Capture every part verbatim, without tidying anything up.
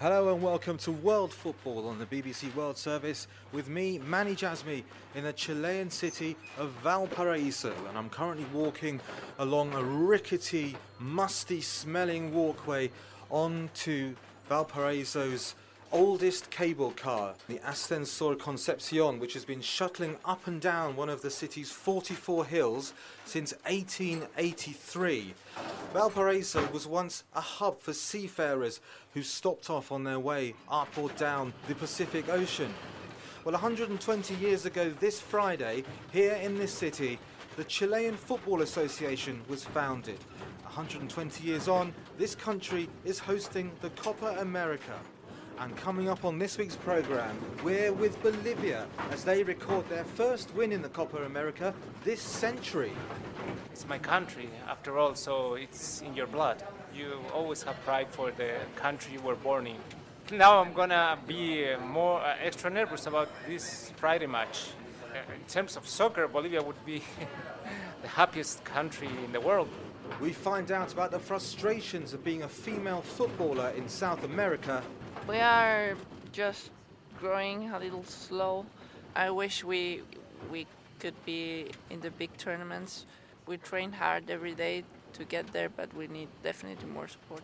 Hello and welcome to World Football on the B B C World Service with me, Manny Jasmi, in the Chilean city of Valparaiso, and I'm currently walking along a rickety, musty-smelling walkway onto Valparaiso's oldest cable car, the Ascensor Concepcion, which has been shuttling up and down one of the city's forty-four hills since eighteen eighty-three. Valparaiso was once a hub for seafarers who stopped off on their way up or down the Pacific Ocean. Well, one hundred twenty years ago this Friday, here in this city, the Chilean Football Association was founded. one hundred twenty years on, this country is hosting the Copa America. And coming up on this week's programme, we're with Bolivia as they record their first win in the Copa America this century. It's my country, after all, so it's in your blood. You always have pride for the country you were born in. Now I'm gonna be more uh, extra nervous about this Friday match. Uh, in terms of soccer, Bolivia would be the happiest country in the world. We find out about the frustrations of being a female footballer in South America. We are just growing a little slow. I wish we we could be in the big tournaments. We train hard every day to get there, but we need definitely more support.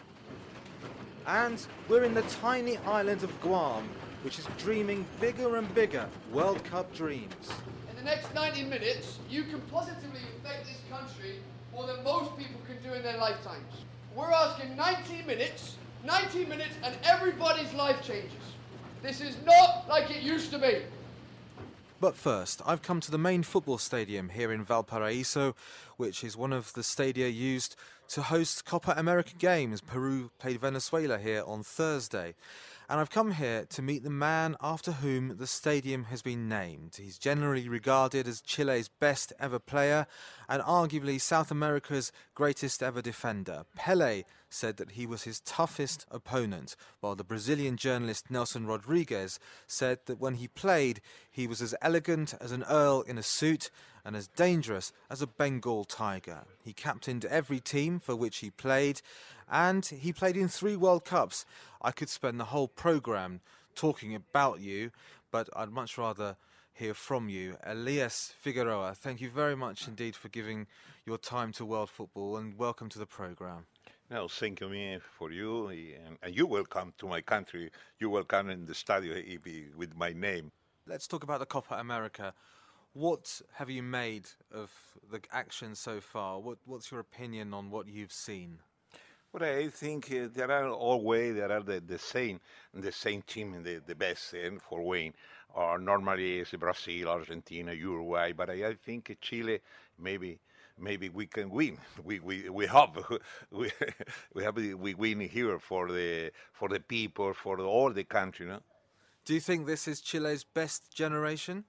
And we're in the tiny island of Guam, which is dreaming bigger and bigger World Cup dreams. In the next ninety minutes, you can positively affect this country more than most people can do in their lifetimes. We're asking ninety minutes, ninety minutes, and everybody's life changes. This is not like it used to be. But first, I've come to the main football stadium here in Valparaiso, which is one of the stadia used to host Copa America games. Peru played Venezuela here on Thursday. And I've come here to meet the man after whom the stadium has been named. He's generally regarded as Chile's best ever player and arguably South America's greatest ever defender. Pelé said that he was his toughest opponent, while the Brazilian journalist Nelson Rodrigues said that when he played, he was as elegant as an earl in a suit and as dangerous as a Bengal tiger. He captained every team for which he played, and he played in three World Cups. I could spend the whole programme talking about you, but I'd much rather hear from you. Elias Figueroa, thank you very much indeed for giving your time to World Football, and welcome to the programme. No, thank you me for you, and, and you welcome to my country. You welcome in the stadium with my name. Let's talk about the Copa America. What have you made of the action so far? What, what's your opinion on what you've seen? Well, I think uh, there are always there are the, the same the same team, the, the best uh, for win. Or normally it's Brazil, Argentina, Uruguay, but I, I think Chile maybe maybe we can win. We we we hope we we have we win here for the for the people, for the, all the country. No? Do you think this is Chile's best generation?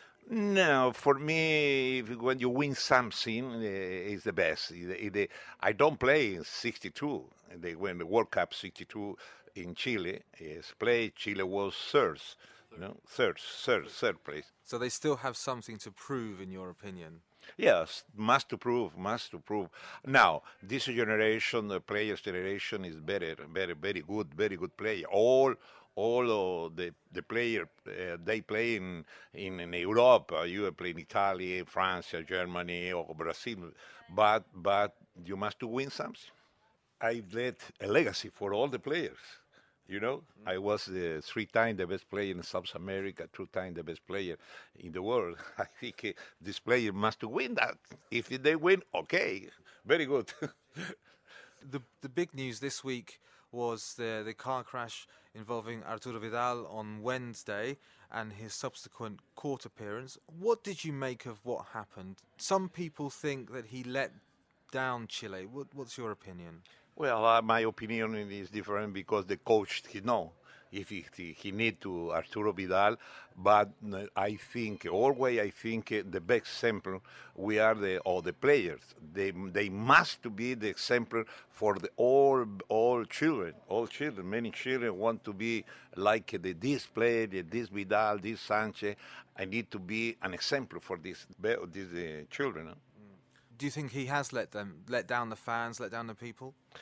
No, for me, if, when you win something, uh, it's the best. It, it, I don't play in sixty-two. They win the World Cup sixty-two in Chile. Is play Chile was third, you know, third, third, third place. So they still have something to prove, in your opinion. Yes, must to prove, must to prove. Now, this generation, the players' generation, is very, very, very good, very good player. All. All of the the player uh, they play in in, in Europe. Uh, you play in Italy, France, Germany, or Brazil. But but you must to win something. I left a legacy for all the players. You know, mm-hmm. I was uh, three times the best player in South America, two times the best player in the world. I think uh, this player must to win that. If they win, okay, very good. the the big news this week was the the car crash involving Arturo Vidal on Wednesday and his subsequent court appearance. What did you make of what happened? Some people think that he let down Chile. What, what's your opinion? Well, uh, my opinion is different because the coach, he know if he, he need to Arturo Vidal, but I think always I think the best example we are the all the players. They they must to be the example for the all all children. All children, many children want to be like the this player, the, this Vidal, this Sanchez. I need to be an example for this these uh, children. Huh? Do you think he has let them let down the fans, let down the people?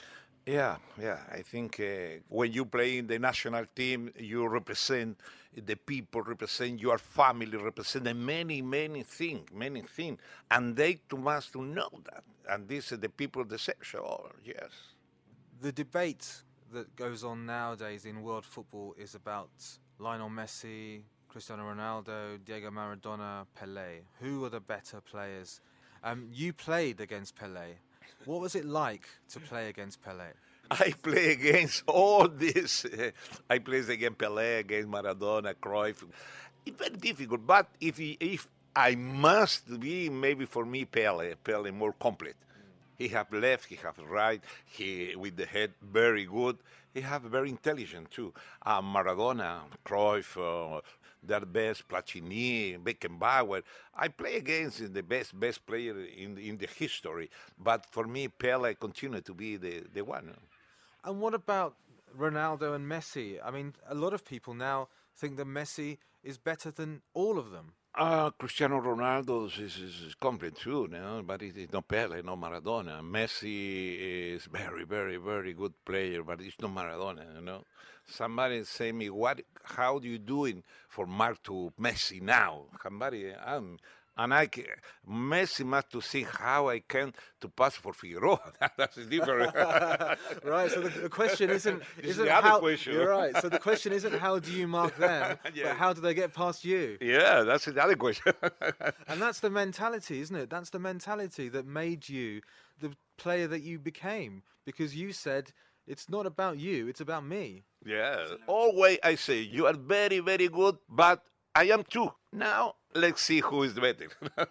Yeah, yeah. I think uh, when you play in the national team, you represent the people, represent your family, represent many, many things, many things, and they too must to know that. And this is the people that say, sure, yes. The debate that goes on nowadays in world football is about Lionel Messi, Cristiano Ronaldo, Diego Maradona, Pelé. Who are the better players? Um, you played against Pelé. What was it like to play against Pelé? I play against all this. Uh, I play against Pelé, against Maradona, Cruyff. It's very difficult, but if he, if I must be, maybe for me, Pelé, Pelé more complete. He have left, he have right, he with the head very good. He have very intelligent too. Uh, Maradona, Cruyff, uh, their best, Platini, Beckenbauer. I play against the best best player in in the history. But for me, Pelé continue to be the, the one. And what about Ronaldo and Messi? I mean, a lot of people now think that Messi is better than all of them. Uh, Cristiano Ronaldo is, is, is complete too, no? But it is not Pele, no Maradona. Messi is very, very, very good player, but it's not Maradona, you know. Somebody say me, what? How do you doing for Mark to Messi now? Somebody, um, and I, ca- Messi must to see how I can to pass for Figueroa. That's different. Right. So the, the question isn't This is isn't the other how question. you're right. So the question isn't how do you mark them, Yeah. but how do they get past you? Yeah, that's the other question. And that's the mentality, isn't it? That's the mentality that made you the player that you became, because you said it's not about you, it's about me. Yeah. Always I say you are very, very good, but I am too. Now let's see who is better.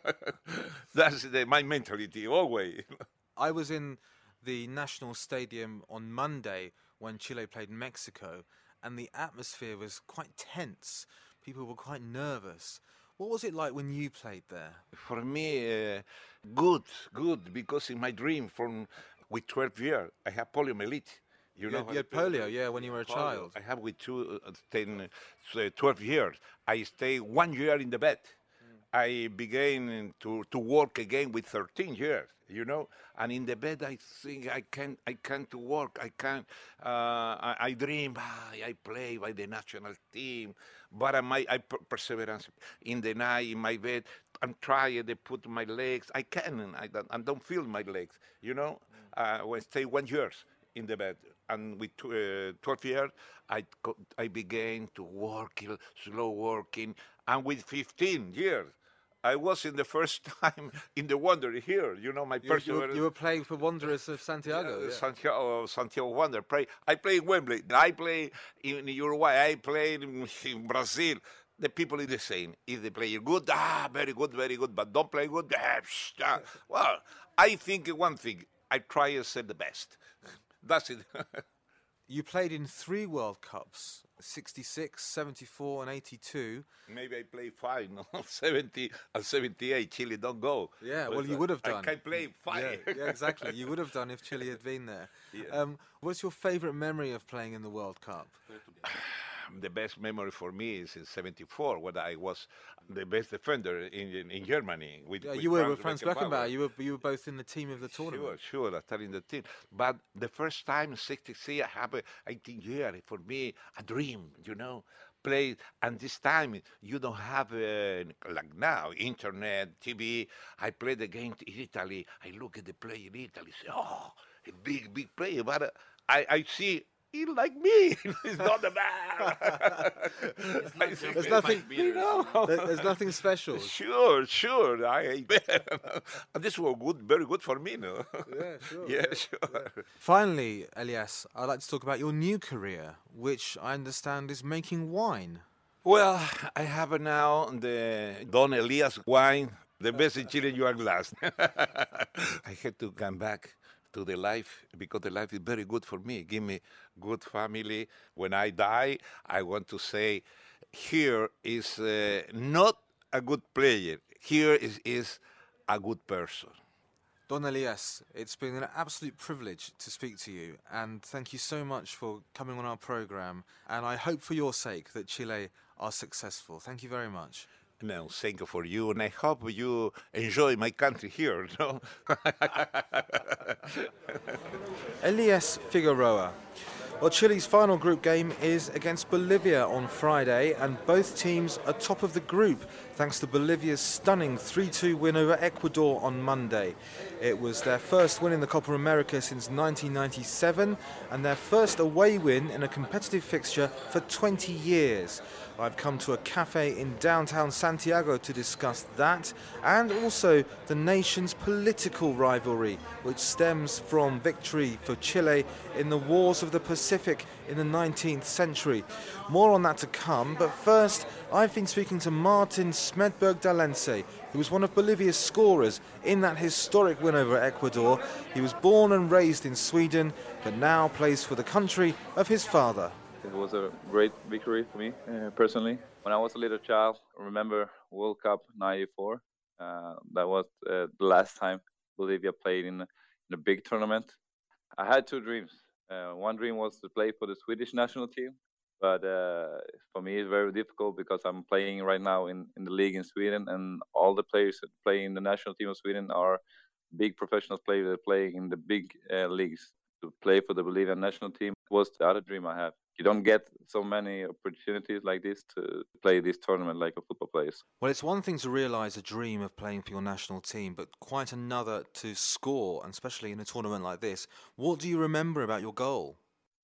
That's the, my mentality always. I was in the National Stadium on Monday when Chile played Mexico, and the atmosphere was quite tense. People were quite nervous. What was it like when you played there? For me, uh, good, good, because in my dream from with twelve years, I have poliomyelitis. You You know, had- you had polio, yeah, when you were a polio. child. I have with two, uh, ten, uh, twelve years. I stay one year in the bed. I began to, to work again with thirteen years, you know, and in the bed I think I can I can to work. I can uh, I, I dream. ah, I play by the national team, but I my I per- perseverance in the night in my bed. I'm trying to put my legs. I can. And I don't. I don't feel my legs. You know, uh, when I stay one years in the bed, and with tw- uh, twelve years, I co- I began to work, uh, slow working, and with fifteen years. I was in the first time in the Wonder here. You know, my You, you, were, perseverance. you were playing for Wanderers of Santiago. Uh, Yeah. Santiago, Santiago Wander. Play. I play in Wembley. I play in Uruguay. I play in, in Brazil. The people is the same. If they play good, ah, very good, very good. But don't play good, ah, psh, ah. Well, I think one thing. I try to say the best. That's it. You played in three World Cups, sixty-six, seventy-four and eighty-two. Maybe I play five, no, seventy and seventy-eight. Chile don't go. Yeah, But, well, you uh, would have I done. can play five. Yeah, yeah, exactly. You would have done if Chile had been there. Yeah. Um, what's your favourite memory of playing in the World Cup? The best memory for me is in seventy-four when I was the best defender in in, in Germany. With, Yeah, with you were Franz with Franz Beckenbauer. Beckenbauer. You were you were both in the team of the tournament. Sure, sure, I started in the team. But the first time, sixty-three, I have a eighteen years. For me, a dream, you know, play. And this time, you don't have, uh, like now, internet, T V. I played against Italy. I look at the play in Italy, say, oh, a big, big player. But uh, I, I see, he like me. He's not the man. There's nothing, You know. there- there's nothing special. Sure, sure. I and this was good, very good for me, no? Yeah, sure. Yeah, sure. Finally, Elias, I'd like to talk about your new career, which I understand is making wine. Well, I have now the Don Elias wine, the best in Chile you are glass. I had to come back to the life because the life is very good for me. Give me good family. When I die, I want to say, here is uh, not a good player. Here is, is a good person. Don Elias, it's been an absolute privilege to speak to you, and thank you so much for coming on our program. And I hope for your sake that Chile are successful. Thank you very much. No, thank you for you, and I hope you enjoy my country here. No? Elias Figueroa. Well, Chile's final group game is against Bolivia on Friday, and both teams are top of the group thanks to Bolivia's stunning three two win over Ecuador on Monday. It was their first win in the Copa America since nineteen ninety-seven and their first away win in a competitive fixture for twenty years. I've come to a cafe in downtown Santiago to discuss that and also the nation's political rivalry, which stems from victory for Chile in the Wars of the Pacific in the nineteenth century. More on that to come, but first I've been speaking to Martin Smedberg Dalense, who was one of Bolivia's scorers in that historic win over Ecuador. He was born and raised in Sweden, but now plays for the country of his father. It was a great victory for me, uh, personally. When I was a little child, I remember World Cup ninety-four. Uh, that was uh, the last time Bolivia played in, in a big tournament. I had two dreams. Uh, one dream was to play for the Swedish national team, but uh, for me it's very difficult because I'm playing right now in, in the league in Sweden, and all the players that play in the national team of Sweden are big professional players that play in the big uh, leagues. To play for the Bolivian national team was the other dream I have. You don't get so many opportunities like this to play this tournament like a football player. Well, it's one thing to realise a dream of playing for your national team, but quite another to score, and especially in a tournament like this. What do you remember about your goal?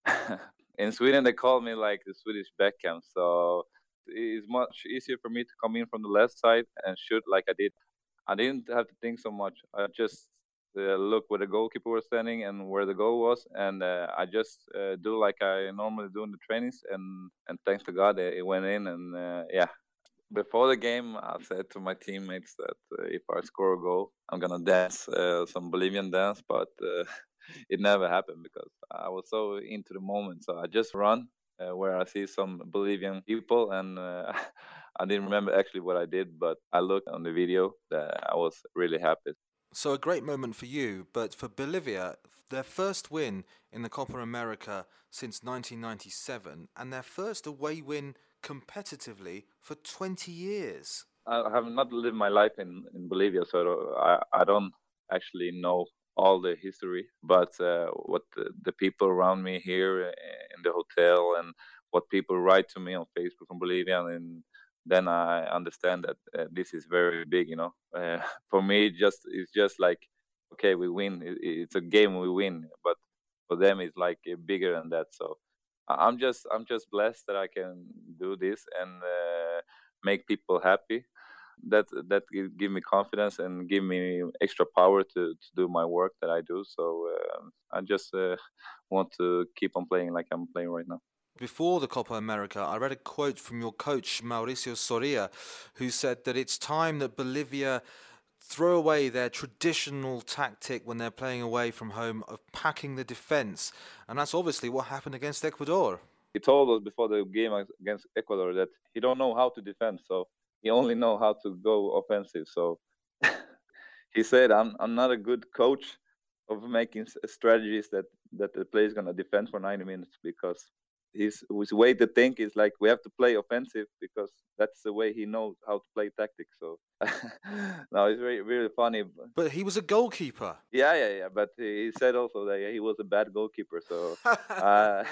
In Sweden, they call me like the Swedish Beckham, so it's much easier for me to come in from the left side and shoot like I did. I didn't have to think so much. I just uh, look where the goalkeeper was standing and where the goal was, and uh, I just uh, do like I normally do in the trainings, and, and thanks to God it went in, and uh, yeah. Before the game, I said to my teammates that uh, if I score a goal, I'm gonna dance uh, some Bolivian dance, but uh, it never happened because I was so into the moment. So I just run uh, where I see some Bolivian people, and uh, I didn't remember actually what I did, but I looked on the video that I was really happy. So a great moment for you, but for Bolivia, their first win in the Copa America since nineteen ninety-seven, and their first away win competitively for twenty years. I have not lived my life in, in Bolivia, so I, I don't actually know all the history, but uh, what the, the people around me here in the hotel and what people write to me on Facebook from Bolivia, and then I understand that uh, this is very big, you know. Uh, for me, it just it's just like, okay, we win. It, it's a game, we win, but for them, it's like uh, bigger than that. So I'm just I'm just blessed that I can do this and uh, make people happy. That that give me confidence and give me extra power to, to do my work that I do. So uh, I just uh, want to keep on playing like I'm playing right now. Before the Copa America, I read a quote from your coach, Mauricio Soria, who said that it's time that Bolivia throw away their traditional tactic when they're playing away from home of packing the defence. And that's obviously what happened against Ecuador. He told us before the game against Ecuador that he don't know how to defend, so he only know how to go offensive. So he said, I'm I'm not a good coach of making strategies that, that the player is going to defend for ninety minutes, because his, his way to think is like, we have to play offensive because that's the way he knows how to play tactics. So no, it's really, really funny. But he was a goalkeeper. Yeah, yeah, yeah. But he said also that he was a bad goalkeeper. So, uh,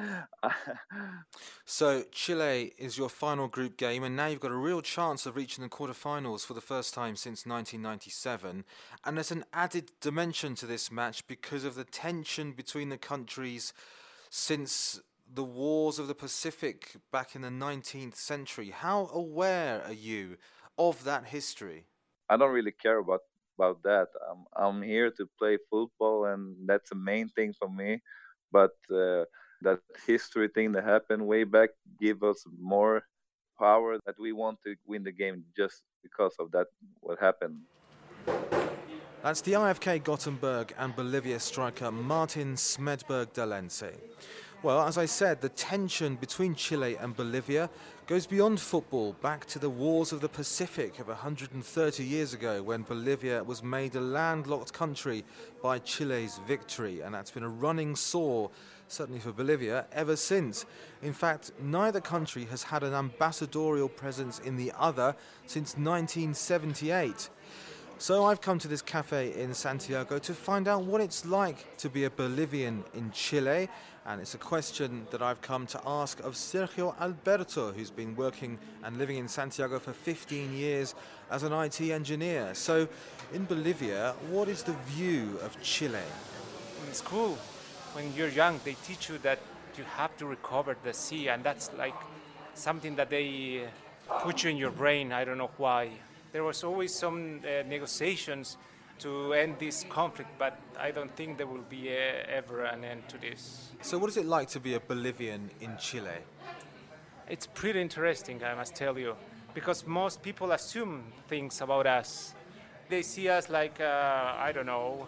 so Chile is your final group game, and now you've got a real chance of reaching the quarterfinals for the first time since nineteen ninety-seven. And there's an added dimension to this match because of the tension between the countries since the Wars of the Pacific back in the nineteenth century. How aware are you of that history? I don't really care about, about that. I'm, I'm here to play football, and that's the main thing for me. But uh, that history thing that happened way back give us more power that we want to win the game just because of that, what happened. That's the I F K Gothenburg and Bolivia striker Martin Smedberg Dalense. Well, as I said, the tension between Chile and Bolivia goes beyond football, back to the Wars of the Pacific of one hundred thirty years ago, when Bolivia was made a landlocked country by Chile's victory, and that's been a running sore certainly for Bolivia, ever since. In fact, neither country has had an ambassadorial presence in the other since nineteen seventy-eight. So I've come to this cafe in Santiago to find out what it's like to be a Bolivian in Chile, and it's a question that I've come to ask of Sergio Alberto, who's been working and living in Santiago for fifteen years as an I T engineer. So in Bolivia, what is the view of Chile? In school, when you're young, they teach you that you have to recover the sea, and that's like something that they put you in your brain. I don't know why. There was always some uh, negotiations to end this conflict, but I don't think there will be uh, ever an end to this. So what is it like to be a Bolivian in Chile? It's pretty interesting, I must tell you, because most people assume things about us. They see us like, uh, I don't know,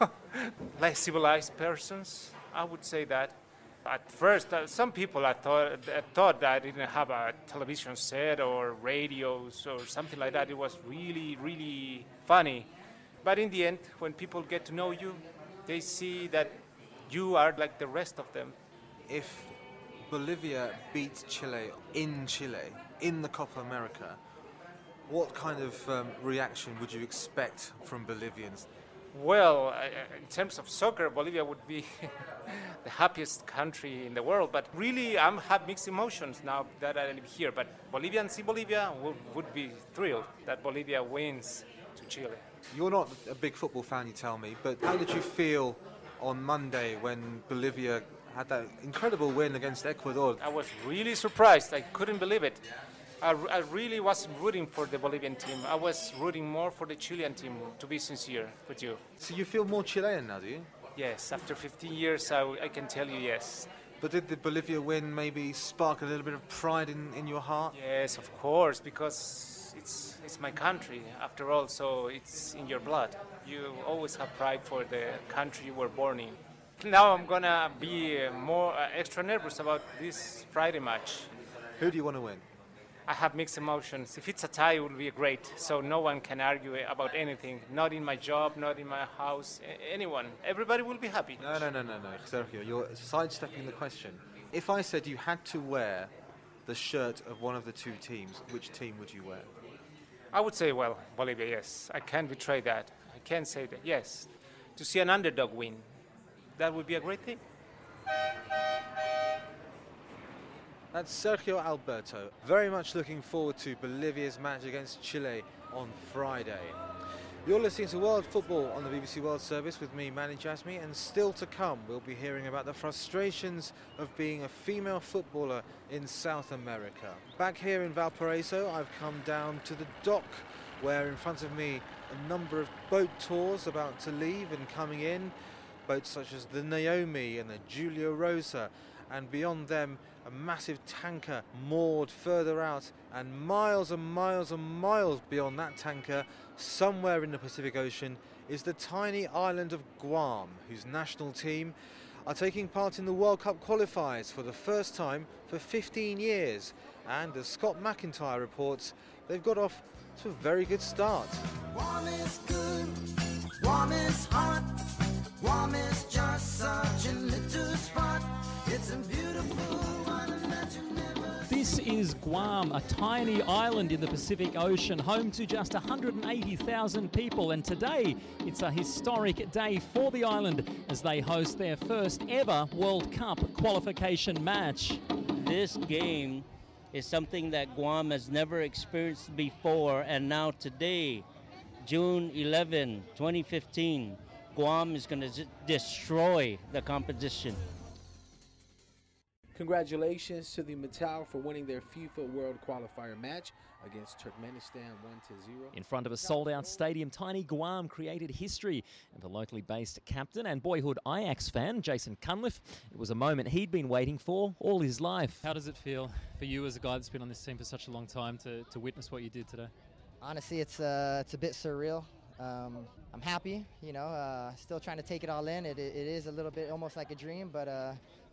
like civilized persons, I would say that. At first, uh, some people I thought, uh, thought that I didn't have a television set or radios or something like that. It was really, really funny. But in the end, when people get to know you, they see that you are like the rest of them. If Bolivia beats Chile in Chile, in the Copa America, what kind of um, reaction would you expect from Bolivians? Well, uh, in terms of soccer, Bolivia would be the happiest country in the world. But really, I have mixed emotions now that I live here. But Bolivians in Bolivia would, would be thrilled that Bolivia wins to Chile. You're not a big football fan, you tell me, but how did you feel on Monday when Bolivia had that incredible win against Ecuador? I was really surprised. I couldn't believe it. I, I really wasn't rooting for the Bolivian team. I was rooting more for the Chilean team, to be sincere with you. So you feel more Chilean now, do you? Yes, after fifteen years, I, I can tell you yes. But did the Bolivia win maybe spark a little bit of pride in, in your heart? Yes, of course, because it's it's my country, after all, so it's in your blood. You always have pride for the country you were born in. Now I'm going to be more uh, extra nervous about this Friday match. Who do you want to win? I have mixed emotions. If it's a tie, it will be great. So no one can argue about anything. Not in my job, not in my house, a- anyone. Everybody will be happy. No, no, no, no, no, Sergio, you're sidestepping the question. If I said you had to wear the shirt of one of the two teams, which team would you wear? I would say, well, Bolivia, yes. I can't betray that. I can't say that, yes. To see an underdog win, that would be a great thing. That's Sergio Alberto. Very much looking forward to Bolivia's match against Chile on Friday. You're listening to World Football on the B B C World Service with me, Manny Jasmy, and still to come, we'll be hearing about the frustrations of being a female footballer in South America. Back here in Valparaiso, I've come down to the dock, where in front of me a number of boat tours about to leave and coming in. Boats such as the Naomi and the Julia Rosa, and beyond them a massive tanker moored further out, and miles and miles and miles beyond that tanker, somewhere in the Pacific Ocean, is the tiny island of Guam, whose national team are taking part in the World Cup qualifiers for the first time for fifteen years. And as Scott McIntyre reports, they've got off to a very good start. Guam is good, Guam is hot, Guam is just such a little spot. It's a beautiful one that you never. This is Guam, a tiny island in the Pacific Ocean, home to just one hundred eighty thousand people. And today, it's a historic day for the island as they host their first ever World Cup qualification match. This game is something that Guam has never experienced before, and now today, June eleventh, twenty fifteen, Guam is going to z- destroy the competition. Congratulations to the Metal for winning their FIFA World Qualifier match against Turkmenistan one to zero. In front of a sold-out stadium, tiny Guam created history, and the locally based captain and boyhood Ajax fan, Jason Cunliffe, it was a moment he'd been waiting for all his life. How does it feel for you as a guy that's been on this team for such a long time to, to witness what you did today? Honestly, it's uh, it's a bit surreal. Um, I'm happy, you know, uh, still trying to take it all in. It, it is a little bit almost like a dream, but uh,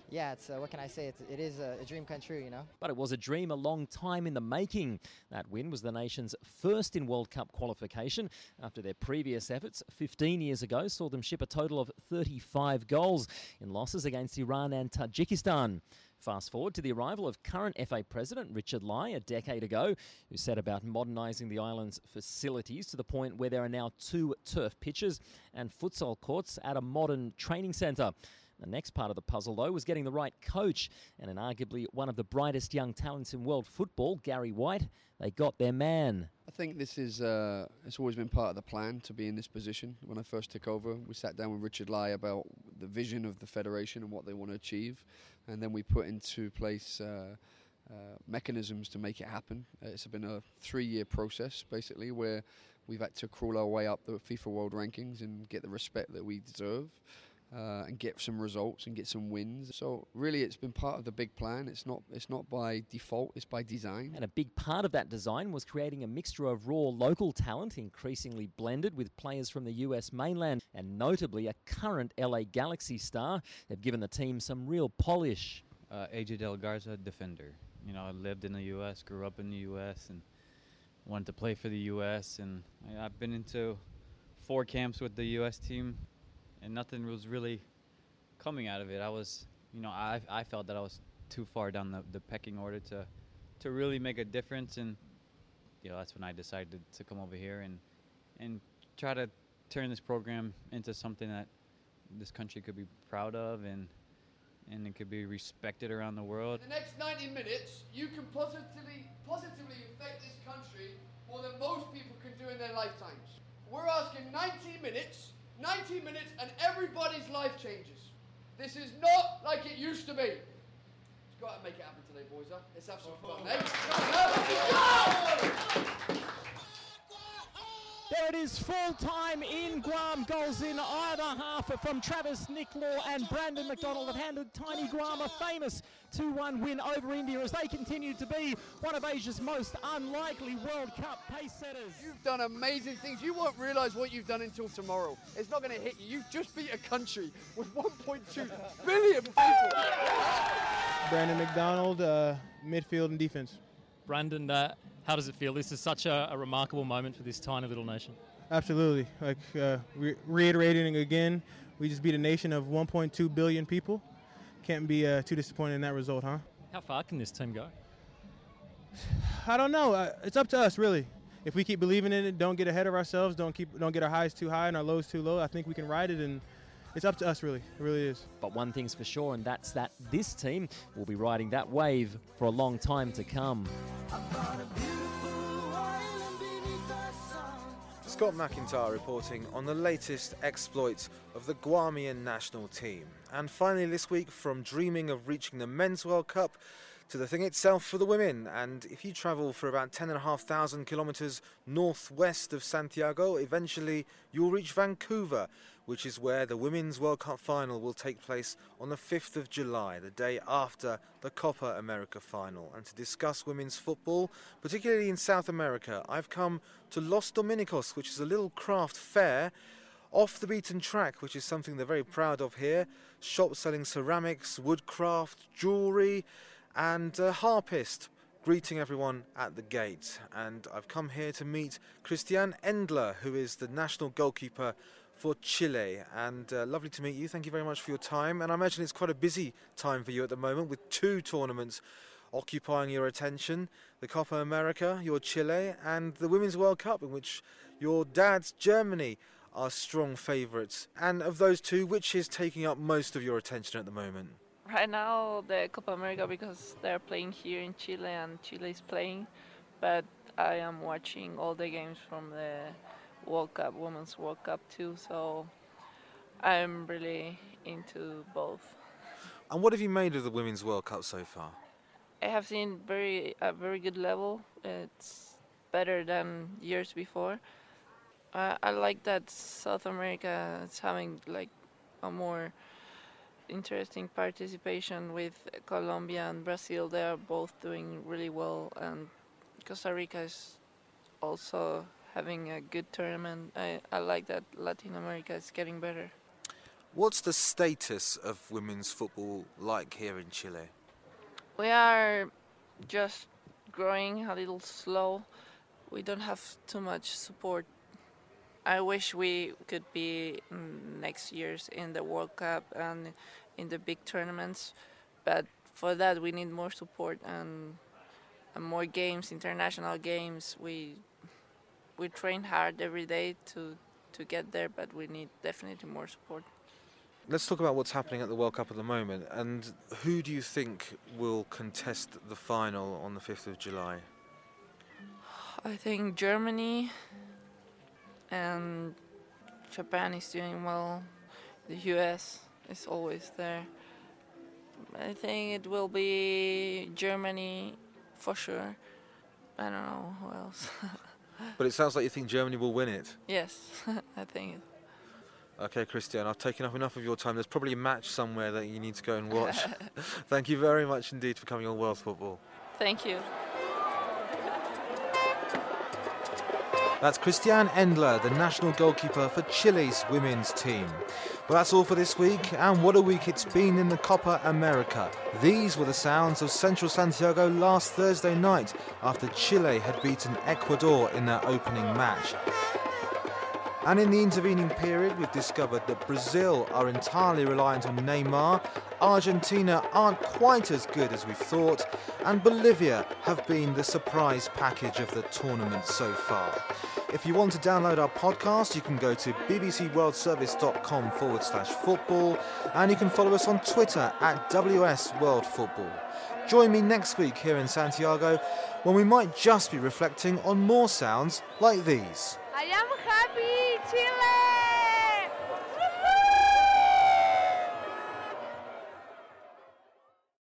yeah, it's uh, what can I say? It's, it is a, a dream come true, you know. But it was a dream a long time in the making. That win was the nation's first in World Cup qualification after their previous efforts fifteen years ago saw them ship a total of thirty-five goals in losses against Iran and Tajikistan. Fast forward to the arrival of current F A President Richard Lai a decade ago, who set about modernising the island's facilities to the point where there are now two turf pitches and futsal courts at a modern training centre. The next part of the puzzle, though, was getting the right coach, and in arguably one of the brightest young talents in world football, Gary White, they got their man. I think this is, uh, it's always been part of the plan to be in this position. When I first took over, we sat down with Richard Lai about the vision of the federation and what they want to achieve, and then we put into place uh, uh, mechanisms to make it happen. Uh, it's been a three-year process, basically, where we've had to crawl our way up the FIFA World Rankings and get the respect that we deserve. Uh, and get some results and get some wins. So really it's been part of the big plan. It's not it's not by default, it's by design. And a big part of that design was creating a mixture of raw local talent, increasingly blended with players from the U S mainland, and notably a current L A Galaxy star. They've given the team some real polish. Uh, A J Del Garza, defender. You know, I lived in the U S, grew up in the U S, and wanted to play for the U S, and I, I've been into four camps with the U S team, and nothing was really coming out of it. I was, you know, I I felt that I was too far down the, the pecking order to to really make a difference, and you know, that's when I decided to come over here and and try to turn this program into something that this country could be proud of, and and it could be respected around the world. In the next ninety minutes, you can positively positively affect this country more than most people can do in their lifetimes. We're asking ninety minutes. ninety minutes and everybody's life changes. This is not like it used to be. Let's go out and make it happen today, boys, huh? Let's have some fun, eh? Go! There it is, full time in Guam. Goals in either half from Travis Nicklaw and Brandon McDonald have handed Tiny Guam a famous two one win over India as they continue to be one of Asia's most unlikely World Cup pace setters. You've done amazing things. You won't realise what you've done until tomorrow. It's not going to hit you. You've just beat a country with one point two billion people. Brandon McDonald, uh, midfield and defense. Brandon, uh, how does it feel? This is such a, a remarkable moment for this tiny little nation. Absolutely. Like uh, re- reiterating again, we just beat a nation of one point two billion people. Can't be uh, too disappointed in that result, huh? How far can this team go? I don't know. Uh, it's up to us, really. If we keep believing in it, don't get ahead of ourselves, don't keep, don't get our highs too high and our lows too low. I think we can ride it, and it's up to us, really. It really is. But one thing's for sure, and that's that this team will be riding that wave for a long time to come. Scott McIntyre reporting on the latest exploits of the Guamian national team. And finally this week, from dreaming of reaching the Men's World Cup to the thing itself for the women. And if you travel for about ten and a half thousand kilometres northwest of Santiago, eventually you'll reach Vancouver, which is where the Women's World Cup final will take place on the fifth of July, the day after the Copa America final. And to discuss women's football, particularly in South America, I've come to Los Dominicos, which is a little craft fair off the beaten track, which is something they're very proud of here. Shops selling ceramics, woodcraft, jewellery, and a harpist greeting everyone at the gate. And I've come here to meet Christian Endler, who is the national goalkeeper for Chile. And uh, lovely to meet you. Thank you very much for your time. And I imagine it's quite a busy time for you at the moment, with two tournaments occupying your attention: the Copa America, your Chile, and the Women's World Cup, in which your dad's Germany are strong favourites. And of those two, which is taking up most of your attention at the moment? Right now, the Copa America, because they're playing here in Chile and Chile is playing, but I am watching all the games from the World Cup, Women's World Cup too, so I'm really into both. And what have you made of the Women's World Cup so far? I have seen very a very good level. It's better than years before. I, I like that South America is having like a more interesting participation with Colombia and Brazil. They are both doing really well, and Costa Rica is also having a good tournament. I, I like that Latin America is getting better. What's the status of women's football like here in Chile? We are just growing a little slow. We don't have too much support. I wish we could be mm, next year's in the World Cup and in the big tournaments, but for that we need more support and, and more games, international games. We we train hard every day to to get there, but we need definitely more support. Let's talk about what's happening at the World Cup at the moment, and who do you think will contest the final on the fifth of July? I think Germany and Japan is doing well. The U S is always there. I think it will be Germany for sure. I don't know who else. But it sounds like you think Germany will win it. Yes, I think it. Okay, Christian, I've taken up enough of your time. There's probably a match somewhere that you need to go and watch. Thank you very much indeed for coming on World Football. Thank you. That's Christian Endler, the national goalkeeper for Chile's women's team. Well, that's all for this week, and what a week it's been in the Copa America. These were the sounds of Central Santiago last Thursday night after Chile had beaten Ecuador in their opening match. And in the intervening period, we've discovered that Brazil are entirely reliant on Neymar, Argentina aren't quite as good as we thought, and Bolivia have been the surprise package of the tournament so far. If you want to download our podcast, you can go to bbcworldservice.com forward slash football, and you can follow us on Twitter at W S World Football. Join me next week here in Santiago, when we might just be reflecting on more sounds like these. I am happy, Chile!